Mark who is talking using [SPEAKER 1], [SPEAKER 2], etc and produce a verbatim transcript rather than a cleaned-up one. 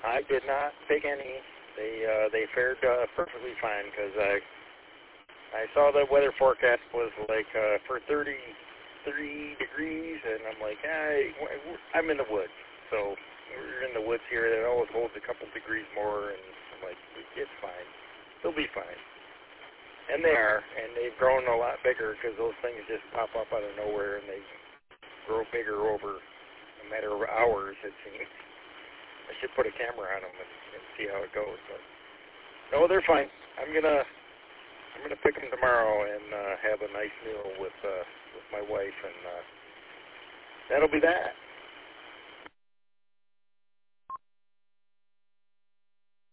[SPEAKER 1] I did not pick any. They uh, they fared uh, perfectly fine because I I saw the weather forecast was like uh, for thirty-three degrees, and I'm like, I, I'm in the woods, so we're in the woods here. That always holds a couple degrees more, and I'm like, it's fine. They'll be fine. And they are, and they've grown a lot bigger because those things just pop up out of nowhere, and they grow bigger over a matter of hours, it seems. I should put a camera on them and, and see how it goes. But no, they're fine. I'm gonna I'm gonna pick them tomorrow and uh, have a nice meal with uh, with my wife, and uh, that'll be that.